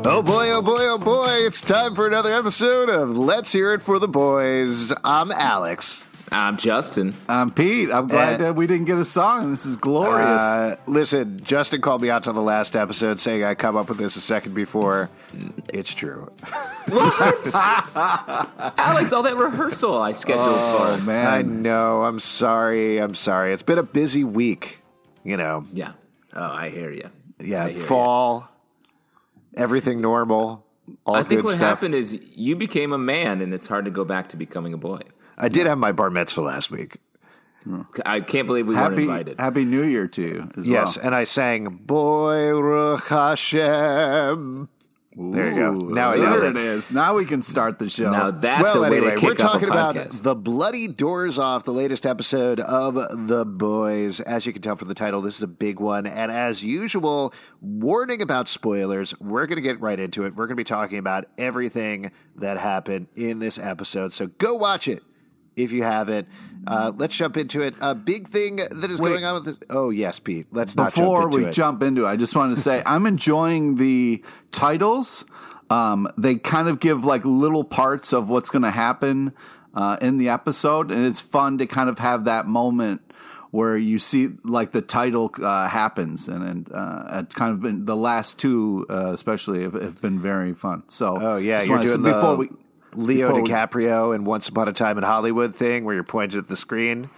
Oh boy, oh boy, oh boy, it's time for another episode of Let's Hear It for the Boys. I'm Alex. I'm Justin. I'm Pete. I'm glad that we didn't get a song. This is glorious. Listen, Justin called me out to the last episode saying I come up with this a second before. It's true. What? Alex, all that rehearsal I scheduled for. Man. I know. I'm sorry. It's been a busy week, you know. Yeah. Oh, I hear you. Yeah, fall, everything normal, all I good think what stuff. happened is you became a man, and it's hard to go back to becoming a boy. I did have my bar mitzvah last week. I can't believe we weren't invited. Happy New Year to you as Yes, well. and I sang Boy Hashem. There you go. Now I know There it. it is. Now we can start the show. Now that's Well, a way anyway, to kick we're talking off a about podcast. The Bloody Doors Off, the latest episode of The Boys. As you can tell from the title, this is a big one. And as usual, warning about spoilers. We're going to get right into it. We're going to be talking about everything that happened in this episode. So go watch it if you haven't. Let's jump into it. A big thing that is going on with this. Oh, yes, Pete. Let's not Before jump into we it. jump into it, I just wanted to say I'm enjoying the titles. They kind of give like little parts of what's going to happen in the episode, and it's fun to kind of have that moment where you see like the title happens, and it's kind of been the last two, especially have been very fun. So, Oh, yeah. just You're wanted to- doing the Leo before we- DiCaprio and Once Upon a Time in Hollywood thing where you're pointing at the screen.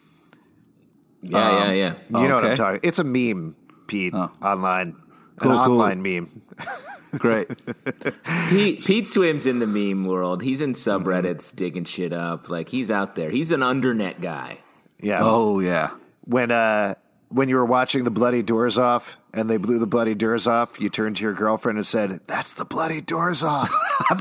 Yeah. You know what I'm Okay. talking. It's a meme, Pete, online. Cool, An cool. online meme. Great. Pete swims in the meme world. He's in subreddits digging shit up. Like, he's out there. He's an undernet guy. Yeah. Oh yeah. When you were watching the Bloody Doors Off and they blew the bloody doors off, you turned to your girlfriend and said, "That's the bloody doors off."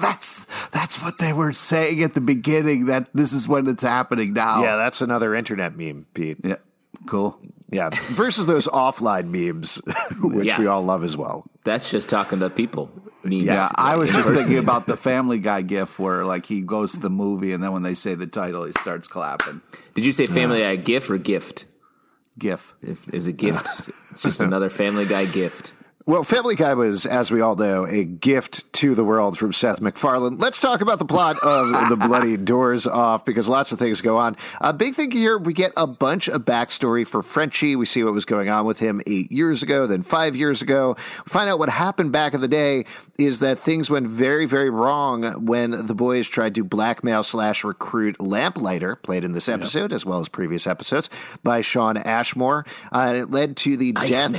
That's what they were saying at the beginning. That this is when it's happening now. Yeah, that's another internet meme, Pete. Yeah. Cool. Yeah. Versus those offline memes, which Yeah. we all love as well. That's just talking to people. Memes. Yeah, I was In just person. thinking about the Family Guy gif where like he goes to the movie and then when they say the title, he starts clapping. Did you say Family Guy GIF or gift? GIF. If it was a gift, it's just another Family Guy gift. Well, Family Guy was, as we all know, a gift to the world from Seth MacFarlane. Let's talk about the plot of The Bloody Doors Off, because lots of things go on. A big thing here, we get a bunch of backstory for Frenchie. We see what was going on with him 8 years ago, then 5 years ago. We find out what happened back in the day is that things went very, very wrong when the boys tried to blackmail/recruit Lamplighter, played in this episode, as well as previous episodes, by Sean Ashmore. And it led to the death...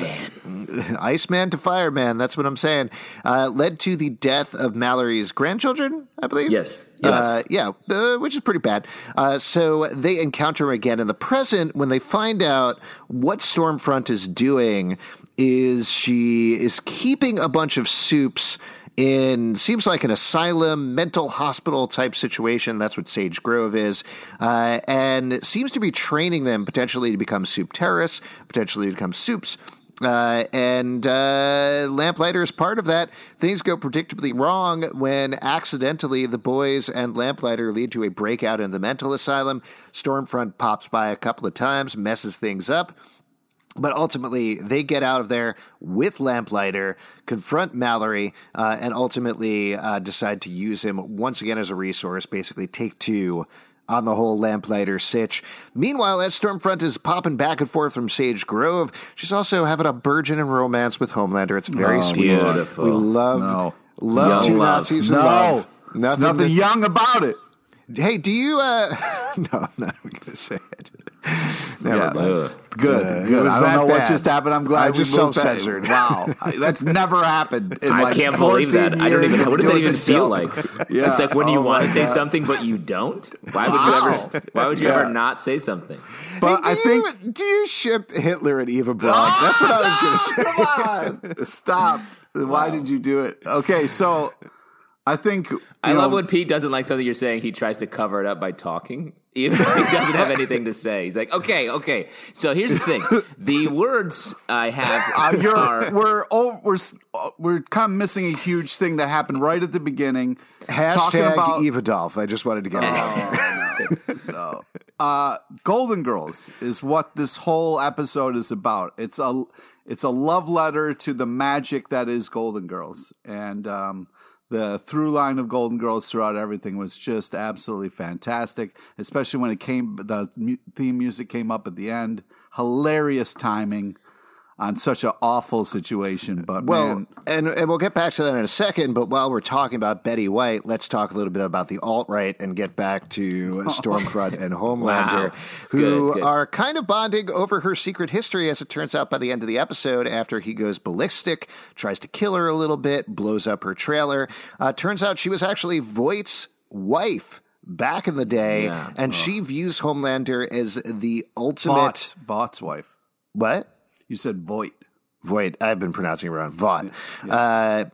Iceman to Fireman, that's what I'm saying. Led to the death of Mallory's grandchildren, I believe. Yes. Which is pretty bad. So they encounter him again in the present when they find out what Stormfront is doing is she is keeping a bunch of soups in, seems like an asylum, mental hospital type situation. That's what Sage Grove is. And seems to be training them potentially to become soup terrorists, potentially to become soups. And Lamplighter is part of that. Things go predictably wrong when accidentally the boys and Lamplighter lead to a breakout in the mental asylum. Stormfront pops by a couple of times, messes things up. But ultimately, they get out of there with Lamplighter, confront Mallory, and ultimately decide to use him once again as a resource, basically take two on the whole Lamplighter sitch. Meanwhile, as Stormfront is popping back and forth from Sage Grove, she's also having a burgeoning romance with Homelander. It's very sweet. beautiful. We love Young two love. Nazis in love. There's nothing young about it. Hey, do you... No, I'm not going to say it. Never mind. Good. It was I don't that know what bad. just happened. I'm glad I we just moved past- self-censored. Wow. That's never happened in I like can't believe 14 that. I don't years even. of What does that doing even the feel show. like? Yeah. It's like when you Oh want my to say God. something but you don't. Why would Wow. you ever? Why would you Yeah. ever not say something? But Hey, I think do you ship Hitler and Eva Braun? That's what I was going to say. Come on. Stop. Why did you do it? Okay, so I think I love when Pete doesn't like something you're saying. He tries to cover it up by talking, even if he doesn't have anything to say. He's like, okay. So here's the thing: the words I have are we're kind of missing a huge thing that happened right at the beginning. talking Hashtag about Eva Dolph. I just wanted to get it out there. Golden Girls is what this whole episode is about. it's a love letter to the magic that is Golden Girls. And the through line of Golden Girls throughout everything was just absolutely fantastic, especially when the theme music came up at the end. Hilarious timing on such an awful situation. But man. And we'll get back to that in a second, but while we're talking about Betty White, let's talk a little bit about the alt-right and get back to Stormfront and Homelander, who are kind of bonding over her secret history, as it turns out by the end of the episode, after he goes ballistic, tries to kill her a little bit, blows up her trailer. Turns out she was actually Voight's wife back in the day, and she views Homelander as the ultimate... Vought's wife. What? You said Voight. Voight. I've been pronouncing it wrong. Vought. Yeah.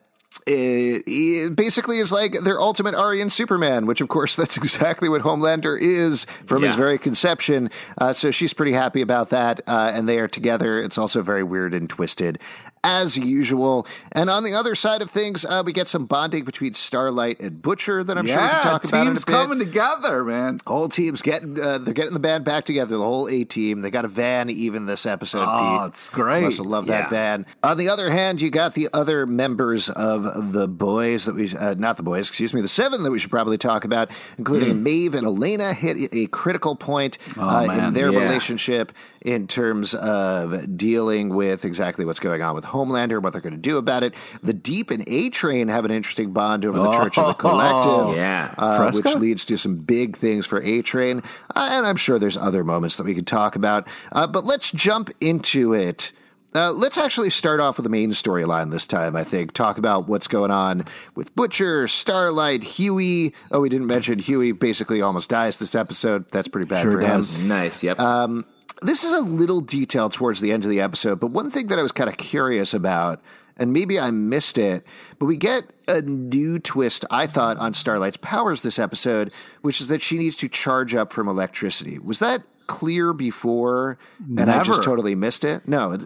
It basically is like their ultimate Aryan Superman, which, of course, that's exactly what Homelander is from his very conception. So she's pretty happy about that, and they are together. It's also very weird and twisted, as usual. And on the other side of things, we get some bonding between Starlight and Butcher that I'm sure we can talk about in a bit. Teams coming together, man. Whole team's getting they're getting the band back together, the whole A-team. They got a van even this episode, Pete. Oh, it's great. Must have loved that van. On the other hand, you got the other members of the boys that we, not the boys, excuse me, the seven that we should probably talk about, including Maeve and Elena hit a critical point in their relationship in terms of dealing with exactly what's going on with Homelander, what they're going to do about it. The Deep and A-Train have an interesting bond over the Church of the Collective, which leads to some big things for A-Train. And I'm sure there's other moments that we could talk about. But let's jump into it. Let's actually start off with the main storyline this time, I think. Talk about what's going on with Butcher, Starlight, Huey. Oh, we didn't mention Huey basically almost dies this episode. That's pretty bad for him. Nice, yep. This is a little detail towards the end of the episode, but one thing that I was kind of curious about, and maybe I missed it, but we get a new twist, I thought, on Starlight's powers this episode, which is that she needs to charge up from electricity. Was that clear before, and I just totally missed it? No,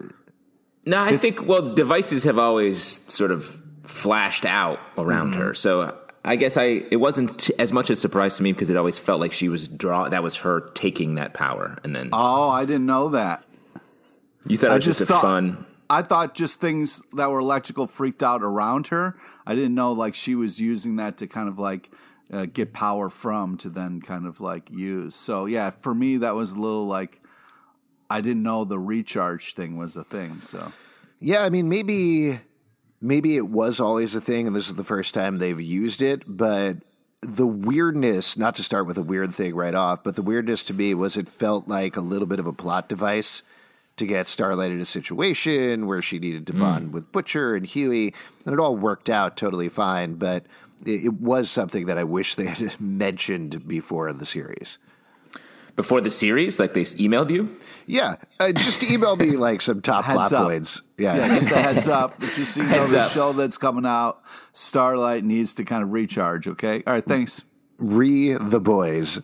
I think, devices have always sort of flashed out around her. So I guess it wasn't as much a surprise to me because it always felt like she was that was her taking that power. And then. Oh, I didn't know that. You thought it was just fun. I thought just things that were electrical freaked out around her. I didn't know like she was using that to kind of like get power from to then kind of like use. So yeah, for me, that was a little like, I didn't know the recharge thing was a thing. So, yeah, I mean, maybe it was always a thing, and this is the first time they've used it. But the weirdness, not to start with a weird thing right off, but the weirdness to me was it felt like a little bit of a plot device to get Starlight in a situation where she needed to bond with Butcher and Huey, and it all worked out totally fine. But it was something that I wish they had mentioned before the series. Before the series? Like they emailed you? Yeah. Just email me like some top plot points. Yeah, just a heads up. Just so you know the show that's coming out, Starlight needs to kind of recharge, okay? All right, thanks. The boys.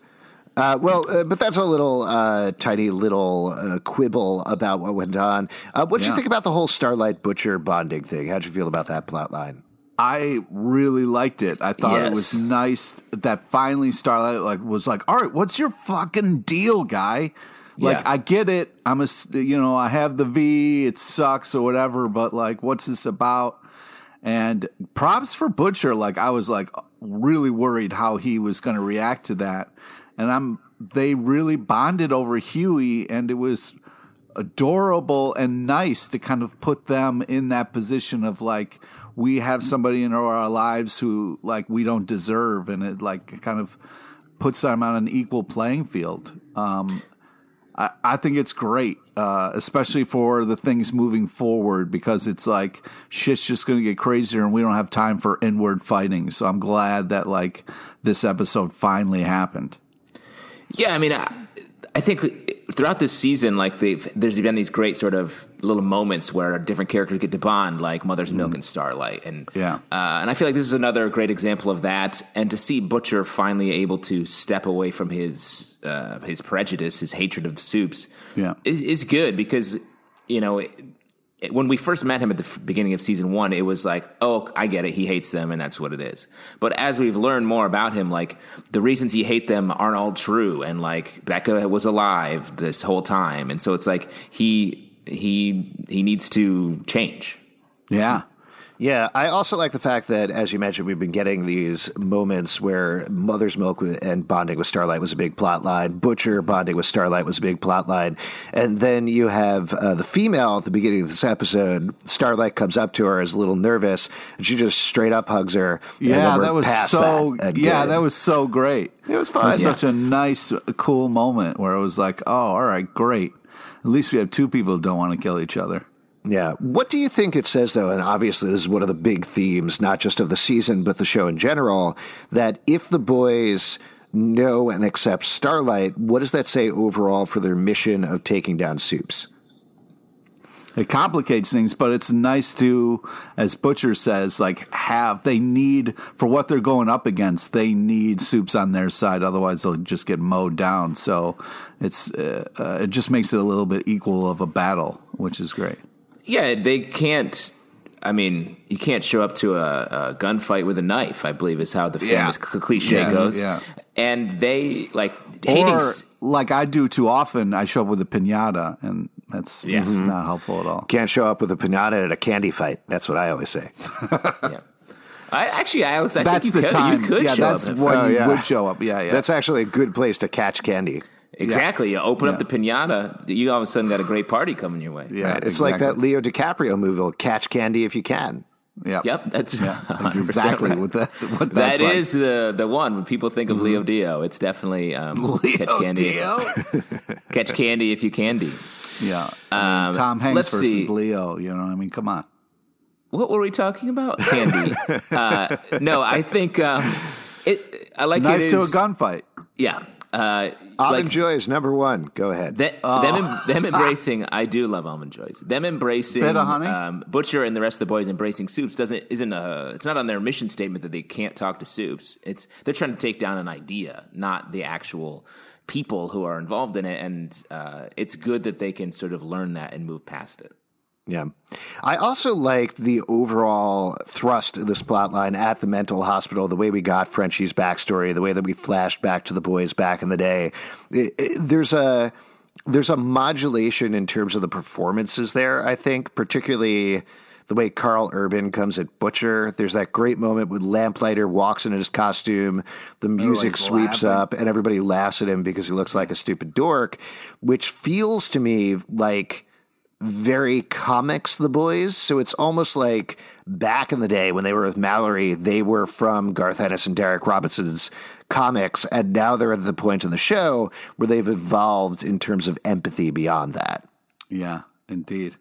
But that's a little tiny little quibble about what went on. What did you think about the whole Starlight Butcher bonding thing? How'd you feel about that plot line? I really liked it. I thought it was nice that finally Starlight was like, all right, what's your fucking deal, guy? Like, I get it. I have the V, it sucks or whatever, but like, what's this about? And props for Butcher. Like, I was like really worried how he was going to react to that. And they really bonded over Huey, and it was adorable and nice to kind of put them in that position of like, we have somebody in our lives who like we don't deserve, and it like kind of puts them on an equal playing field. I think it's great, especially for the things moving forward, because it's like shit's just going to get crazier and we don't have time for inward fighting. So I'm glad that like this episode finally happened. Yeah, I mean, I think throughout this season, like there's been these great sort of little moments where different characters get to bond, like Mother's Milk and Starlight, and I feel like this is another great example of that. And to see Butcher finally able to step away from his prejudice, his hatred of Soups, is good, because when we first met him at the beginning of season 1, it was like, oh, I get it. He hates them, and that's what it is. But as we've learned more about him, like the reasons he hates them aren't all true, and like Becca was alive this whole time, and so it's like he he needs to change. Yeah. Yeah, I also like the fact that, as you mentioned, we've been getting these moments where Mother's Milk and bonding with Starlight was a big plot line. Butcher bonding with Starlight was a big plot line. And then you have the female at the beginning of this episode. Starlight comes up to her, is a little nervous, and she just straight up hugs her. Yeah, that was so. That was so great. It was fun. It was such a nice, cool moment where it was like, oh, all right, great. At least we have two people who don't want to kill each other. Yeah. What do you think it says, though, and obviously this is one of the big themes, not just of the season, but the show in general, that if the boys know and accept Starlight, what does that say overall for their mission of taking down Soups? It complicates things, but it's nice to, as Butcher says, like they need, for what they're going up against, they need Soups on their side. Otherwise, they'll just get mowed down. So it just makes it a little bit equal of a battle, which is great. Yeah, they can't. I mean, you can't show up to a gunfight with a knife, I believe is how the famous cliche goes. Yeah. And they, hating. Or, like I do too often, I show up with a piñata, and that's not helpful at all. Can't show up with a piñata at a candy fight. That's what I always say. Yeah. Alex, I that's think you could show that's up. When you would show up. Yeah. That's actually a good place to catch candy. Exactly. You open up the piñata, you all of a sudden got a great party coming your way. Yeah, right, it's like that Leo DiCaprio movie, Catch Candy If You Can. Yep, that's exactly right. what that's that like. is the one. When people think of Leo Dio, it's definitely Catch Candy. Catch Candy If You Candy. Yeah. Tom Hanks versus Leo, come on. What were we talking about? Candy. No, I think I like Knife it to a is, gunfight. Yeah. Almond Joy is number one. Go ahead. Them embracing, I do love Almond Joys. Them embracing Bit of honey? Butcher and the rest of the boys embracing Soups it's not on their mission statement that they can't talk to Soups. They're trying to take down an idea, not the actual people who are involved in it. And it's good that they can sort of learn that and move past it. Yeah. I also liked the overall thrust of this plot line at the mental hospital, the way we got Frenchie's backstory, the way that we flashed back to the boys back in the day. There's a modulation in terms of the performances there, I think, particularly the way Carl Urban comes at Butcher. There's that great moment when Lamplighter walks in his costume, the music sweeps up, and everybody laughs at him because he looks like a stupid dork, which feels to me like very comics the boys. So it's almost like back in the day when they were with Mallory, they were from Garth Ennis and Derek Robinson's comics, and now they're at the point in the show where they've evolved in terms of empathy beyond that. Yeah, indeed.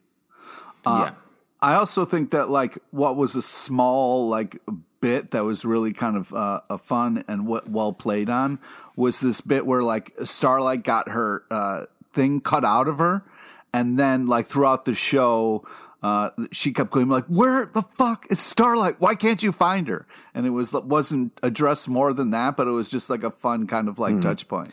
I also think that what was a small bit that was really kind of a fun and well played on was this bit where Starlight got her thing cut out of her. And then, throughout the show, she kept going "Where the fuck is Starlight? Why can't you find her?" And it wasn't addressed more than that, but it was just a fun kind of touch point.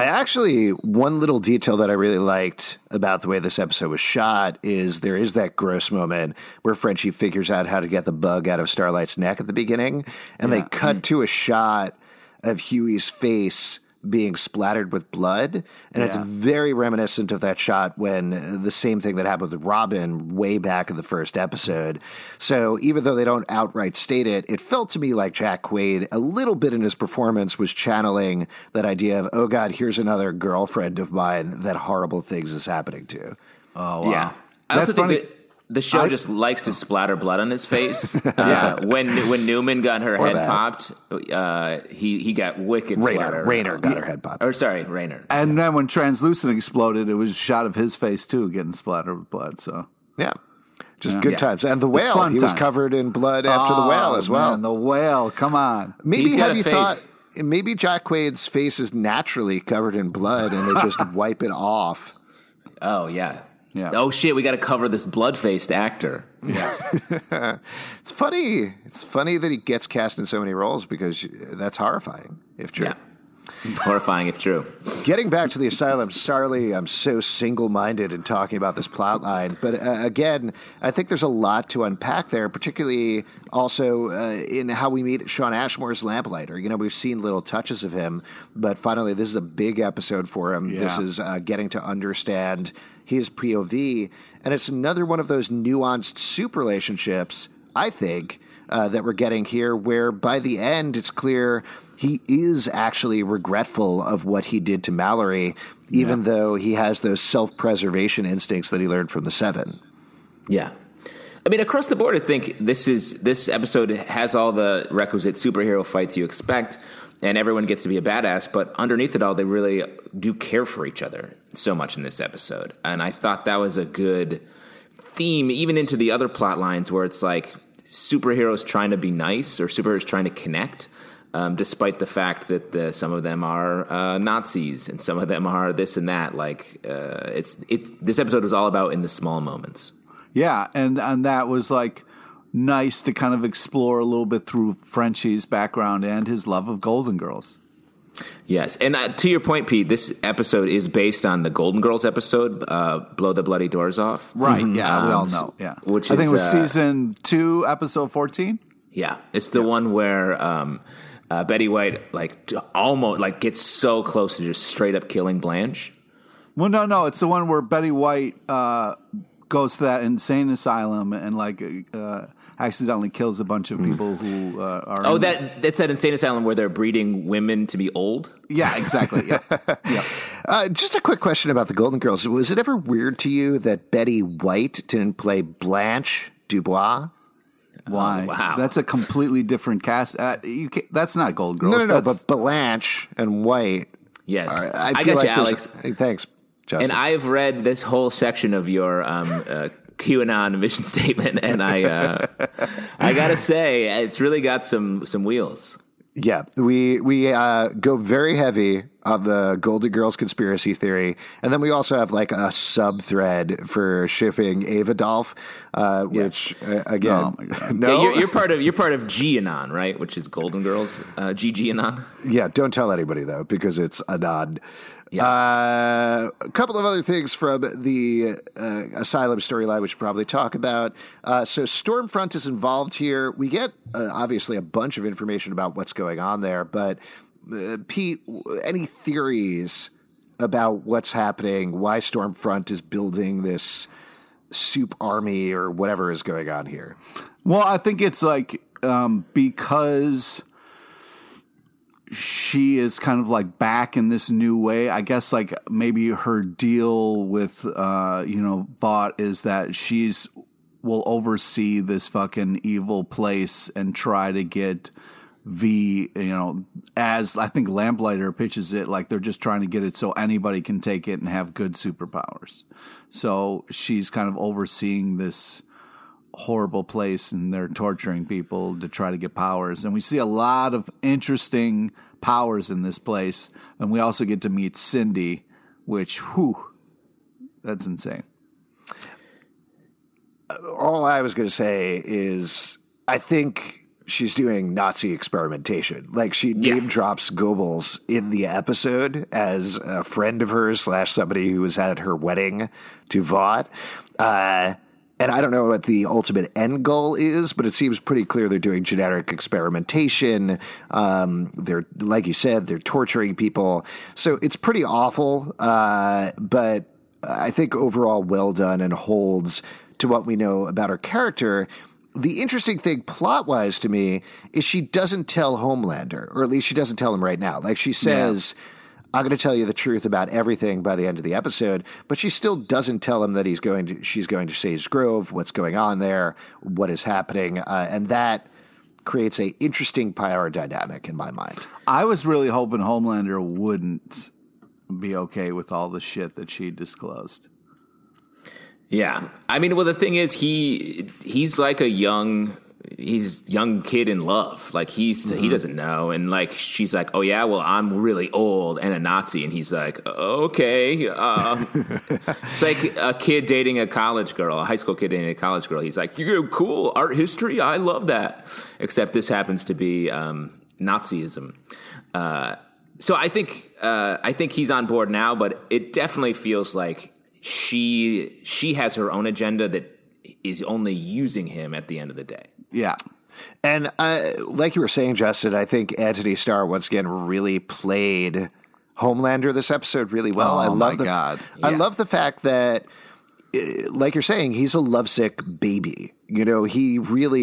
One little detail that I really liked about the way this episode was shot is there is that gross moment where Frenchie figures out how to get the bug out of Starlight's neck at the beginning, and they cut to a shot of Huey's face being splattered with blood, and it's very reminiscent of that shot when the same thing that happened with Robin way back in the first episode. So even though they don't outright state it, it felt to me like Jack Quaid a little bit in his performance was channeling that idea of, oh God, here's another girlfriend of mine that horrible things is happening to. Oh, wow. Yeah. That's funny. The show just likes to splatter blood on his face. When Newman got her head popped, he got wicked splatter. Rayner got her head popped. Rayner. And then when Translucent exploded, it was a shot of his face too, getting splattered with blood. So just good times. And the whale, he was covered in blood after the whale as well. Man, the whale, come on. Maybe have you thought? Maybe Jack Quaid's face is naturally covered in blood, and they just wipe it off. Oh yeah. Yeah. Oh shit! We got to cover this blood-faced actor. Yeah, it's funny. It's funny that he gets cast in so many roles because that's horrifying if true. Horrifying if true. Getting back to the asylum, sorry, I'm so single-minded in talking about this plot line. But again, I think there's a lot to unpack there, particularly also in how we meet Shawn Ashmore's Lamplighter. You know, we've seen little touches of him, but finally this is a big episode for him. Yeah. This is getting to understand his POV. And it's another one of those nuanced soup relationships, I think, that we're getting here, where by the end it's clear he is actually regretful of what he did to Mallory, even though he has those self-preservation instincts that he learned from the Seven. Yeah. I mean, across the board, I think this episode has all the requisite superhero fights you expect, and everyone gets to be a badass, but underneath it all, they really do care for each other so much in this episode. And I thought that was a good theme, even into the other plot lines where it's like superheroes trying to be nice or superheroes trying to connect. Despite the fact that some of them are Nazis and some of them are this and that, this episode was all about in the small moments. Yeah, and that was like nice to kind of explore a little bit through Frenchie's background and his love of Golden Girls. Yes, and to your point, Pete, this episode is based on the Golden Girls episode, "Blow the Bloody Doors Off." Right? Yeah, we all know. Yeah, I think it was season 2, episode 14. Yeah, it's the one where. Betty White almost gets so close to just straight up killing Blanche. Well, no, it's the one where Betty White goes to that insane asylum and accidentally kills a bunch of people who are. Oh, that's that insane asylum where they're breeding women to be old. Yeah, exactly. Yeah. Just a quick question about the Golden Girls. Was it ever weird to you that Betty White didn't play Blanche Dubois? Why? Oh, wow. That's a completely different cast. That's not Golden Girls. No, but Blanche and White. Yes. I got you, Alex. Thanks, Justin. And I've read this whole section of your QAnon mission statement, and I got to say, it's really got some wheels. Yeah, we go very heavy on the Golden Girls conspiracy theory, and then we also have a sub thread for shipping Ava Dolph, which again, no, yeah, you're part of GAnon, right? Which is Golden Girls, GGAnon. Yeah, don't tell anybody though, because it's Anon. Yeah. A couple of other things from the Asylum storyline we should probably talk about. So Stormfront is involved here. We get, obviously, a bunch of information about what's going on there. But, Pete, any theories about what's happening, why Stormfront is building this soup army or whatever is going on here? Well, I think it's because she is kind of back in this new way. I guess maybe her deal with Vought is that will oversee this fucking evil place and try to get V, as I think Lamplighter pitches it, they're just trying to get it so anybody can take it and have good superpowers. So she's kind of overseeing this horrible place, and they're torturing people to try to get powers. And we see a lot of interesting powers in this place. And we also get to meet Cindy, which, that's insane. All I was going to say is I think she's doing Nazi experimentation. She name drops Goebbels in the episode as a friend of hers / somebody who was at her wedding to Vought. And I don't know what the ultimate end goal is, but it seems pretty clear they're doing genetic experimentation. They're, like you said, they're torturing people. So it's pretty awful, but I think overall well done and holds to what we know about her character. The interesting thing plot-wise to me is she doesn't tell Homelander, or at least she doesn't tell him right now. She says... Yeah. I'm going to tell you the truth about everything by the end of the episode, but she still doesn't tell him that she's going to Sage Grove, what's going on there, what is happening, and that creates a interesting power dynamic in my mind. I was really hoping Homelander wouldn't be okay with all the shit that she disclosed. Yeah, I mean, well, the thing is, he's like a young kid in love. He doesn't know. And she's like, oh yeah, well, I'm really old and a Nazi. And he's like, okay. It's like a kid dating a college girl, a high school kid dating a college girl. He's like, you're cool. Art history. I love that. Except this happens to be Nazism. So I think he's on board now, but it definitely feels like she has her own agenda that is only using him at the end of the day. Yeah. And like you were saying, Justin, I think Anthony Starr once again really played Homelander this episode really well. I love the fact that, like you're saying, he's a lovesick baby. You know, he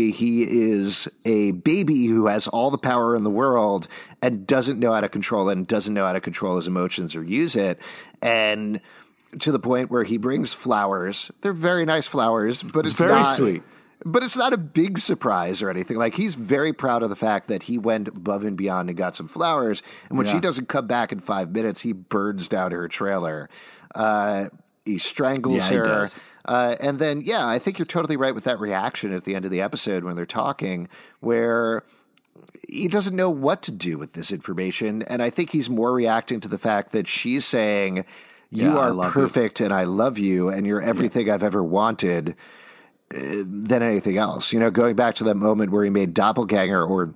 is a baby who has all the power in the world and doesn't know how to control it and doesn't know how to control his emotions or use it. And to the point where he brings flowers. They're very nice flowers, but it's very sweet. But it's not a big surprise or anything. Like, he's very proud of the fact that he went above and beyond and got some flowers. And when she doesn't come back in 5 minutes, he burns down her trailer. He strangles her. He does. And then, I think you're totally right with that reaction at the end of the episode when they're talking, where he doesn't know what to do with this information. And I think he's more reacting to the fact that she's saying, you are perfect and I love you and you're everything I've ever wanted, than anything else. You know, going back to that moment where he made Doppelganger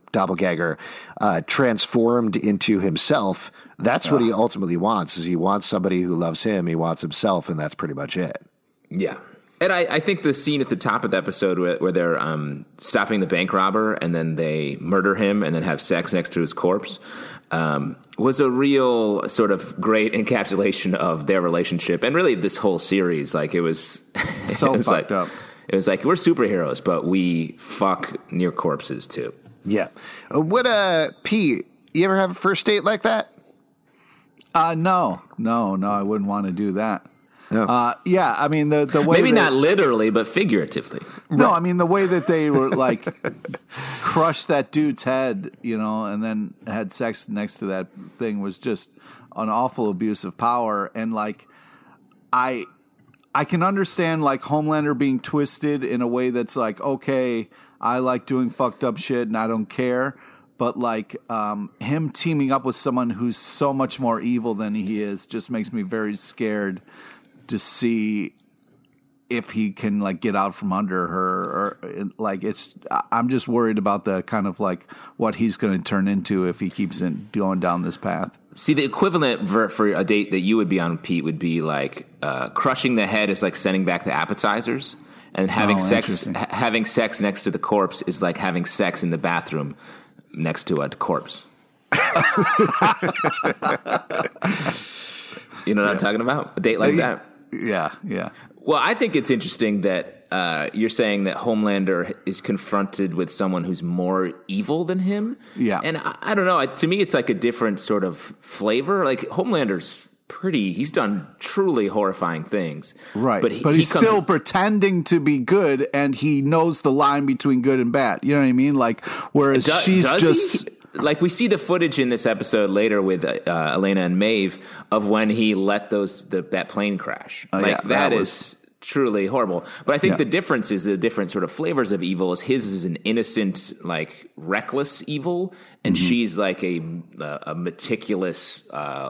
transformed into himself, that's what he ultimately wants, is he wants somebody who loves him, he wants himself, and that's pretty much it. Yeah. And I think the scene at the top of the episode where they're stopping the bank robber and then they murder him and then have sex next to his corpse was a real sort of great encapsulation of their relationship and really this whole series. Like, it was so fucked up. It was like, we're superheroes, but we fuck near corpses too. Yeah. Pete, you ever have a first date like that? No, I wouldn't want to do that. No. I mean, the way maybe not literally, but figuratively. No, right. I mean, the way that they were like crushed that dude's head, you know, and then had sex next to that thing was just an awful abuse of power. And like, I can understand like Homelander being twisted in a way that's like, okay, I like doing fucked up shit and I don't care. But like him teaming up with someone who's so much more evil than he is just makes me very scared to see if he can like get out from under her, or like I'm just worried about the kind of like what he's going to turn into if he keeps going down this path. See, the equivalent for a date that you would be on, Pete, would be like crushing the head is like sending back the appetizers, and having sex next to the corpse is like having sex in the bathroom next to a corpse. You know what I'm talking about? A date like that? Yeah. Well, I think it's interesting that you're saying that Homelander is confronted with someone who's more evil than him. Yeah. And I don't know. To me, it's like a different sort of flavor. Like, Homelander's he's done truly horrifying things. Right. But he's still pretending to be good, and he knows the line between good and bad. You know what I mean? Like, whereas she's just... Like, we see the footage in this episode later with Elena and Maeve of when he let that plane crash. That is truly horrible. But I think the difference is the different sort of flavors of evil. His is an innocent, like, reckless evil, and she's like a meticulous,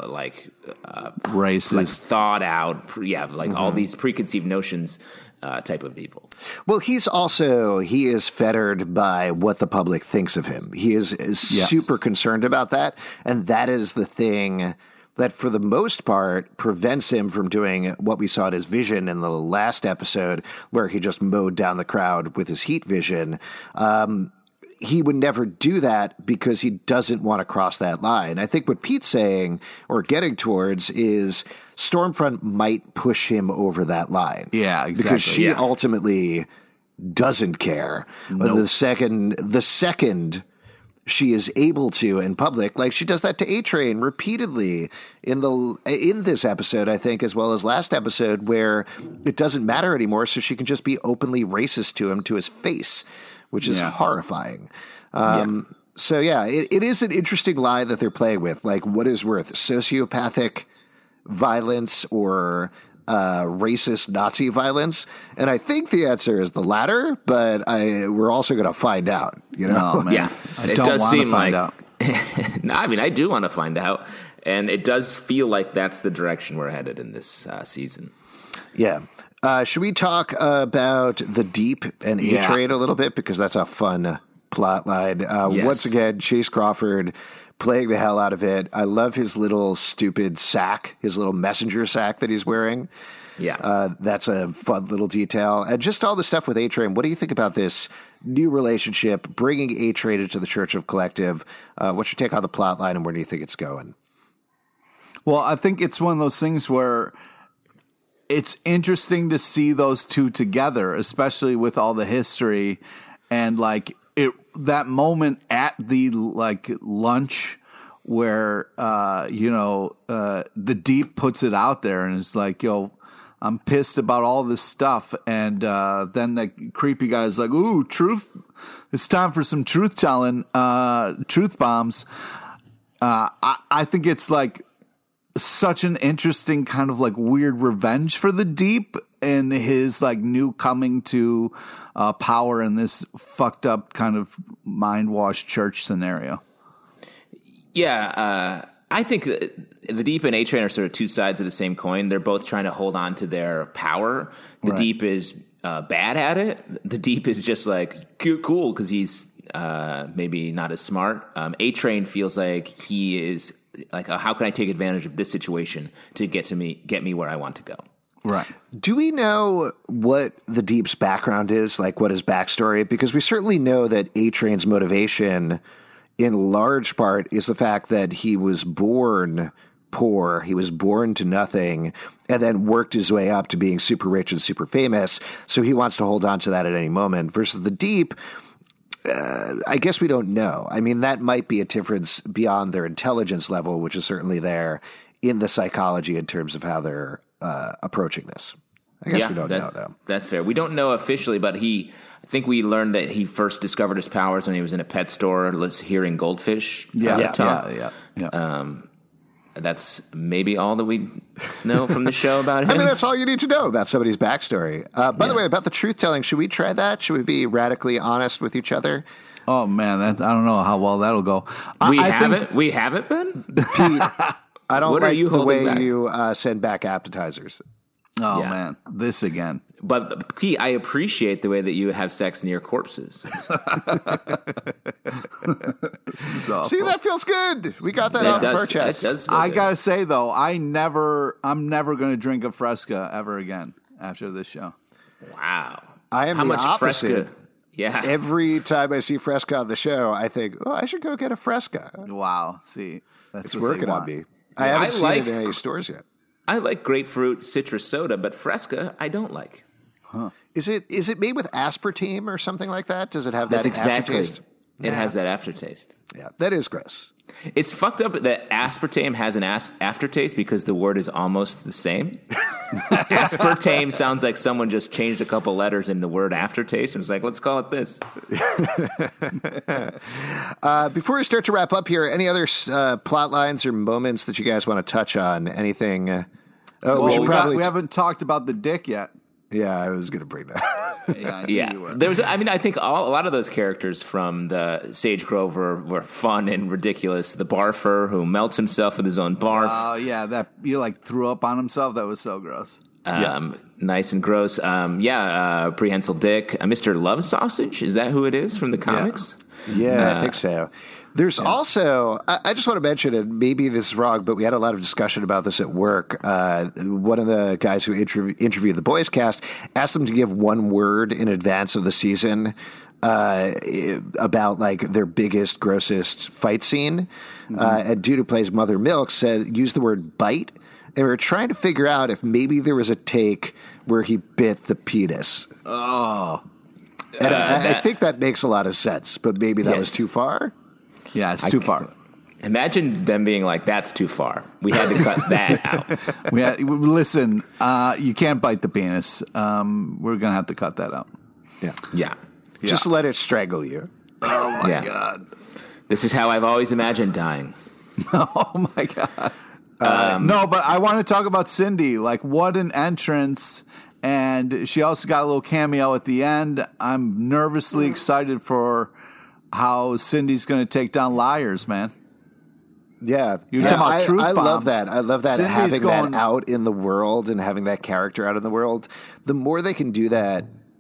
racist, like, thought out, all these preconceived notions. Type of evil. Well, he is fettered by what the public thinks of him. He is super concerned about that. And that is the thing that, for the most part, prevents him from doing what we saw in his vision in the last episode, where he just mowed down the crowd with his heat vision. He would never do that because he doesn't want to cross that line. I think what Pete's saying or getting towards is Stormfront might push him over that line. Yeah, exactly. Because she ultimately doesn't care. Nope. The second she is able to in public, like she does that to A-Train repeatedly in this episode, I think, as well as last episode, where it doesn't matter anymore, so she can just be openly racist to him to his face, which is horrifying. So, it is an interesting line that they're playing with. Like, what is worth? Sociopathic violence or racist Nazi violence? And I think the answer is the latter, but we're also going to find out. You know? Oh, man. Yeah, I don't want to find out. No, I mean, I do want to find out. And it does feel like that's the direction we're headed in this season. Yeah. Should we talk about the Deep and A-Train a little bit? Because that's a fun plot line. Once again, Chase Crawford playing the hell out of it. I love his little stupid sack, his little messenger sack that he's wearing. Yeah. That's a fun little detail. And just all the stuff with A-Train. What do you think about this new relationship, bringing A-Train into the Church of Collective? What's your take on the plot line, and where do you think it's going? Well, I think it's one of those things where it's interesting to see those two together, especially with all the history and like that moment at the like lunch where the Deep puts it out there and is like, yo, I'm pissed about all this stuff. And then the creepy guy is like, ooh, truth. It's time for some truth telling, truth bombs. I think it's like such an interesting kind of like weird revenge for the Deep and his like new coming to power in this fucked up kind of mind washed church scenario. Yeah. I think the Deep and A-Train are sort of two sides of the same coin. They're both trying to hold on to their power. The Deep is bad at it. The Deep is just like cool because he's maybe not as smart. A-Train feels like he is like, how can I take advantage of this situation to get me where I want to go? Right. Do we know what the Deep's background is, like what his backstory? Because we certainly know that A-Train's motivation in large part is the fact that he was born poor, he was born to nothing, and then worked his way up to being super rich and super famous. So he wants to hold on to that at any moment. Versus the Deep, I guess we don't know. I mean, that might be a difference beyond their intelligence level, which is certainly there in the psychology in terms of how they're approaching this. I guess we don't know, though. That's fair. We don't know officially, but I think we learned that he first discovered his powers when he was in a pet store hearing goldfish talk. Yeah. That's maybe all that we know from the show about him. I mean, that's all you need to know about somebody's backstory. By the way, about the truth-telling, should we try that? Should we be radically honest with each other? Oh, man, I don't know how well that'll go. We haven't been? Pete, I don't what like are you the way back? you send back appetizers. Oh, man, this again. But, Pete, I appreciate the way that you have sex near corpses. See, that feels good. We got that off our chest. I got to say, though, I'm never going to drink a Fresca ever again after this show. Wow. I am How the much opposite. Fresca? Yeah. Every time I see Fresca on the show, I think, I should go get a Fresca. Wow. See, that's it's working on me. I haven't seen it in any stores yet. I like grapefruit citrus soda, but Fresca I don't like. Huh. Is it made with aspartame or something like that? Does it have that aftertaste? It has that aftertaste. Yeah, that is gross. It's fucked up that aspartame has an aftertaste because the word is almost the same. Aspartame sounds like someone just changed a couple letters in the word aftertaste and was like, let's call it this. Before we start to wrap up here, any other plot lines or moments that you guys want to touch on? Anything? We haven't talked about the dick yet. Yeah, I was going to bring that. I think a lot of those characters from the Sage Grove were fun and ridiculous. The barfer who melts himself with his own barf. Oh, yeah, that you like threw up on himself. That was so gross. Nice and gross. Prehensile Dick. Mr. Love Sausage, is that who it is from the comics? Yeah, I think so. There's also, I just want to mention, and maybe this is wrong, but we had a lot of discussion about this at work. One of the guys who interviewed the Boys cast asked them to give one word in advance of the season about like their biggest, grossest fight scene. And dude who plays Mother Milk said, use the word bite. And we were trying to figure out if maybe there was a take where he bit the penis. Oh. And I think that makes a lot of sense, but maybe that was too far. Yeah, it's too far. Imagine them being like, that's too far. We had to cut that out. Listen, you can't bite the penis. We're going to have to cut that out. Yeah. Just let it strangle you. Oh, my God. This is how I've always imagined dying. Oh, my God. No, but I want to talk about Cindy. Like, what an entrance. And she also got a little cameo at the end. I'm nervously excited for how Cindy's going to take down liars, man. Yeah. You're talking about truth bombs. I love that. I love that Cindy's having that out in the world and having that character out in the world. The more they can do that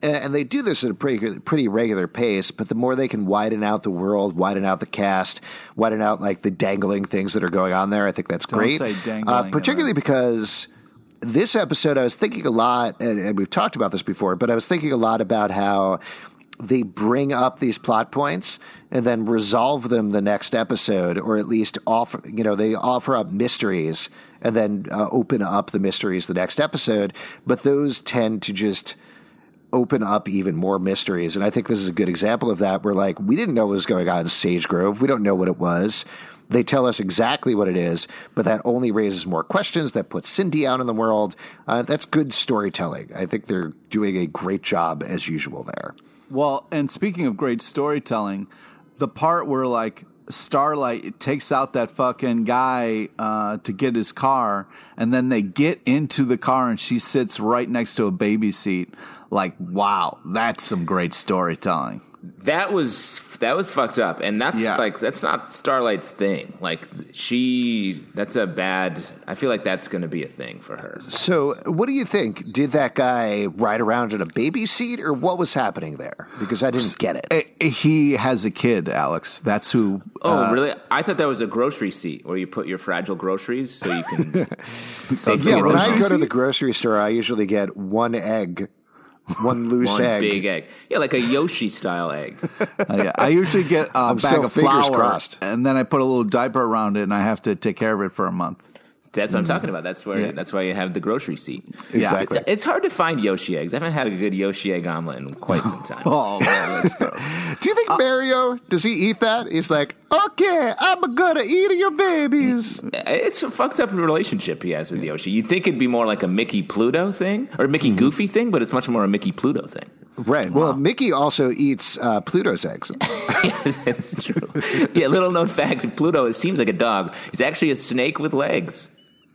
And they do this at a pretty regular pace, but the more they can widen out the world, widen out the cast, widen out like the dangling things that are going on there, I think that's great. Don't say dangling. Particularly because this episode, I was thinking a lot, and we've talked about this before, but I was thinking a lot about how they bring up these plot points and then resolve them the next episode, or at least they offer up mysteries and then open up the mysteries the next episode. But those tend to just open up even more mysteries. And I think this is a good example of that, where like we didn't know what was going on in Sage Grove. We don't know what it was. They tell us exactly what it is, but that only raises more questions. That puts Cindy out in the world. That's good storytelling. I think they're doing a great job as usual there. Well, and speaking of great storytelling, the part where like Starlight takes out that fucking guy to get his car, and then they get into the car and she sits right next to a baby seat. Like, wow, that's some great storytelling. That was fucked up, and that's not Starlight's thing. Like that's a bad. I feel like that's going to be a thing for her. So, what do you think? Did that guy ride around in a baby seat, or what was happening there? Because I didn't get it. He has a kid, Alex. That's who. Oh, really? I thought that was a grocery seat where you put your fragile groceries so you can. When I go to the grocery store, I usually get one egg. One loose egg. One big egg. Yeah, like a Yoshi-style egg. I usually get a bag of flour, crossed. And then I put a little diaper around it, and I have to take care of it for a month. That's what I'm talking about. That's why you have the grocery seat. Exactly. It's hard to find Yoshi eggs. I haven't had a good Yoshi egg omelet in quite some time. Oh, man, that's gross. Do you think Mario, does he eat that? He's like, okay, I'm gonna eat your babies. It's a fucked up relationship he has with Yoshi. You'd think it'd be more like a Mickey Pluto thing, or Mickey Goofy thing, but it's much more a Mickey Pluto thing. Right. Wow. Well, Mickey also eats Pluto's eggs. Yes, that's true. Yeah, little known fact, Pluto seems like a dog. He's actually a snake with legs.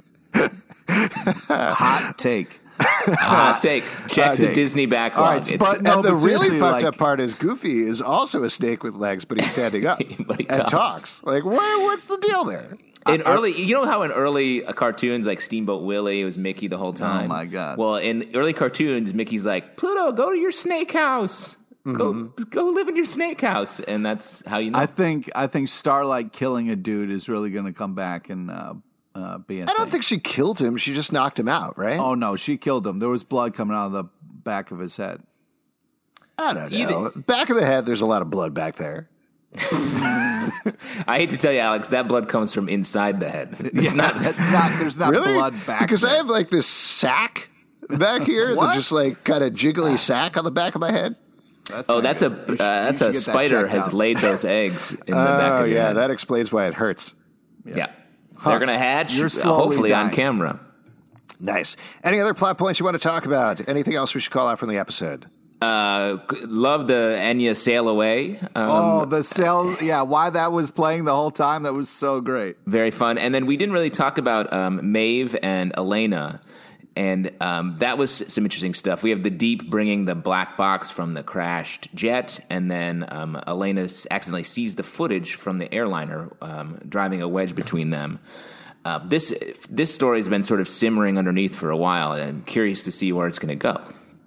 Hot take. Check the Disney backlog. Right, and the really fucked up part is Goofy is also a snake with legs, but he's standing up but he and talks. Like, what's the deal there? You know how in early cartoons like Steamboat Willie, it was Mickey the whole time. Oh my god! Well, in early cartoons, Mickey's like, Pluto, go to your snake house. Go live in your snake house, and that's how you know. I think Starlight killing a dude is really going to come back and. I don't think she killed him. She just knocked him out, right? Oh, no, she killed him. There was blood coming out of the back of his head. I don't know. Back of the head, there's a lot of blood back there. I hate to tell you, Alex, that blood comes from inside the head. There's not really? Blood back because there. I have like this sack back here, that's just like kind of jiggly sack on the back of my head. That's a spider has laid those eggs in the back of your head. That explains why it hurts. Yeah. They're going to hatch, dying. hopefully on camera. Nice. Any other plot points you want to talk about? Anything else we should call out from the episode? Love the Enya Sail Away. The sail. Yeah, why that was playing the whole time. That was so great. Very fun. And then we didn't really talk about Maeve and Elena. And that was some interesting stuff. We have the Deep bringing the black box from the crashed jet, and then Elena accidentally sees the footage from the airliner driving a wedge between them. This story has been sort of simmering underneath for a while, and I'm curious to see where it's going to go.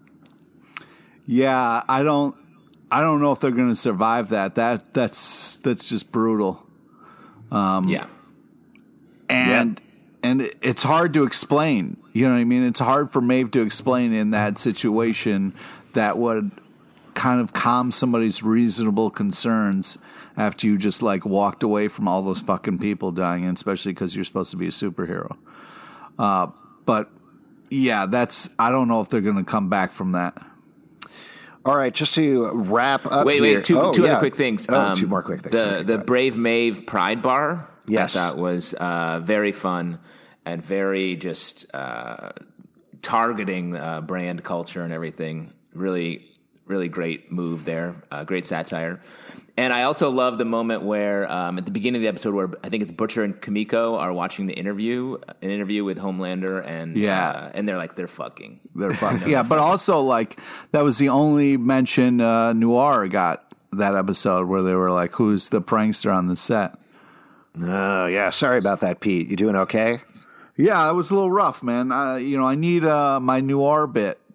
Yeah, I don't know if they're going to survive that. That's just brutal. Yeah, and it's hard to explain. You know what I mean? It's hard for Maeve to explain in that situation that would kind of calm somebody's reasonable concerns after you just like walked away from all those fucking people dying, and especially because you're supposed to be a superhero. But yeah, I don't know if they're going to come back from that. All right, just to wrap up. Wait, two other quick things. Two more quick things. The Brave Maeve Pride Bar, yes, I thought was very fun and very just targeting brand culture and everything. Really, really great move there. Great satire. And I also love the moment where at the beginning of the episode where I think it's Butcher and Kimiko are watching an interview with Homelander, and and they're fucking. They're fucking. Yeah, but also like that was the only mention Noir got that episode where they were like, "Who's the prankster on the set?" Oh yeah, sorry about that, Pete. You doing okay? Yeah, it was a little rough, man. I need my Noir bit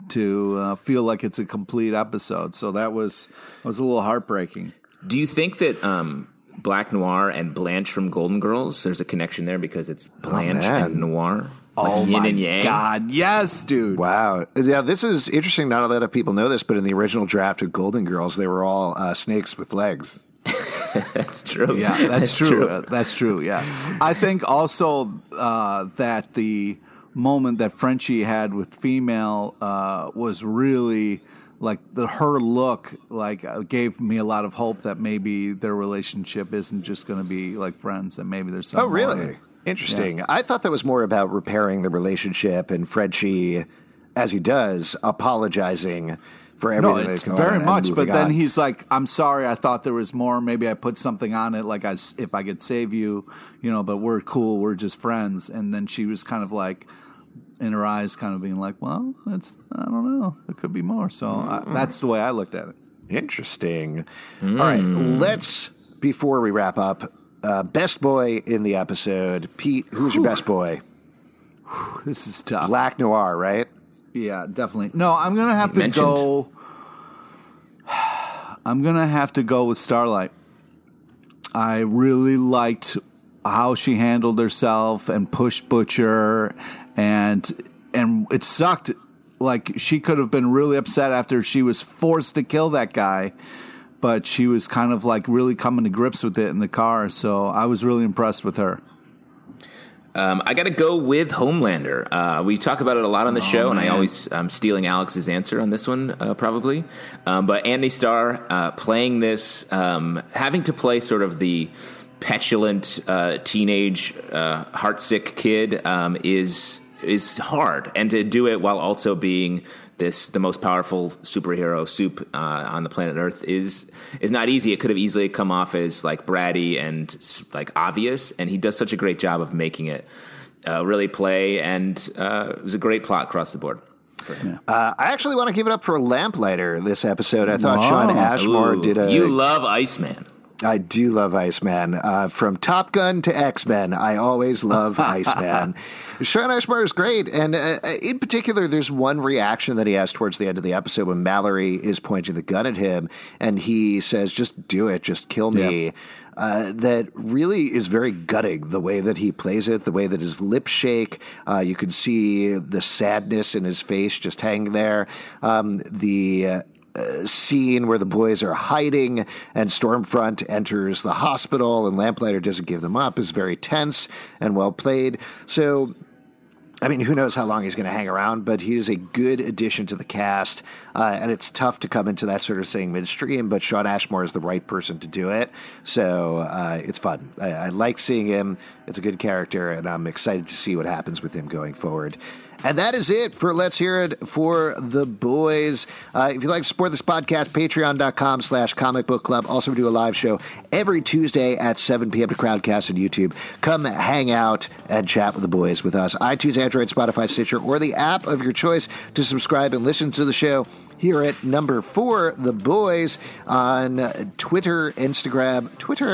to feel like it's a complete episode. So that was a little heartbreaking. Do you think that Black Noir and Blanche from Golden Girls, there's a connection there because it's Blanche and Noir? Like yin and yang? God, yes, dude. Wow. Yeah, this is interesting. Not a lot of people know this, but in the original draft of Golden Girls, they were all snakes with legs. That's true. Yeah, that's true. That's true, yeah. I think also that the moment that Frenchie had with female was really, like, her look, like, gave me a lot of hope that maybe their relationship isn't just going to be like friends, that maybe there's something. Oh, really? more. Interesting. Yeah. I thought that was more about repairing the relationship and Frenchie, as he does, apologizing for everything. No, it's that's going very on much. But then on. he's like, "I'm sorry. I thought there was more. Maybe I put something on it. Like, if I could save you, But we're cool. We're just friends." And then she was kind of like, in her eyes, kind of being like, "Well, I don't know. There could be more." So that's the way I looked at it. Interesting. All right, let's, before we wrap up, best boy in the episode. Pete, who's your best boy? This is tough. Black Noir, right? Yeah, definitely. No, I'm gonna have to go. I'm gonna have to go with Starlight. I really liked how she handled herself and pushed Butcher, and it sucked. Like, she could have been really upset after she was forced to kill that guy, but she was kind of like really coming to grips with it in the car. So I was really impressed with her. I got to go with Homelander. We talk about it a lot on the show, and I'm stealing Alex's answer on this one, probably. But Anthony Starr playing this, having to play sort of the petulant teenage heartsick kid is hard, and to do it while also being the most powerful superhero soup on the planet Earth is not easy. It could have easily come off as like bratty and like obvious, and he does such a great job of making it really play. And it was a great plot across the board. I actually want to give it up for Lamplighter this episode. I thought Sean Ashmore did a... You love Iceman. I do love Iceman. From Top Gun to X-Men, I always love Iceman. Sean Ashmore is great. And in particular, there's one reaction that he has towards the end of the episode when Mallory is pointing the gun at him, and he says, "Just do it. Just kill me." Yeah. That really is very gutting, the way that he plays it, the way that his lips shake. You could see the sadness in his face just hanging there. The scene where the boys are hiding and Stormfront enters the hospital and Lamplighter doesn't give them up is very tense and well played. So, I mean, who knows how long he's going to hang around, but he's a good addition to the cast, and it's tough to come into that sort of thing midstream, but Sean Ashmore is the right person to do it, so it's fun. I like seeing him. It's a good character, and I'm excited to see what happens with him going forward. And that is it for Let's Hear It for the Boys. If you'd like to support this podcast, patreon.com/Comic Book Club. Also, we do a live show every Tuesday at 7 p.m. to Crowdcast on YouTube. Come hang out and chat with the boys with us. iTunes, Android, Spotify, Stitcher, or the app of your choice to subscribe and listen to the show. Here at number 4, The Boys, on Twitter, Instagram,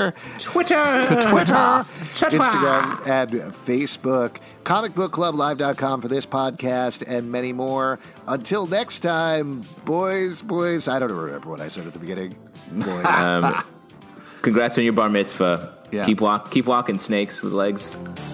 Instagram, and Facebook. ComicBookClubLive.com for this podcast and many more. Until next time, boys, I don't remember what I said at the beginning. Boys. Congrats on your bar mitzvah. Yeah. Keep walking, snakes with legs.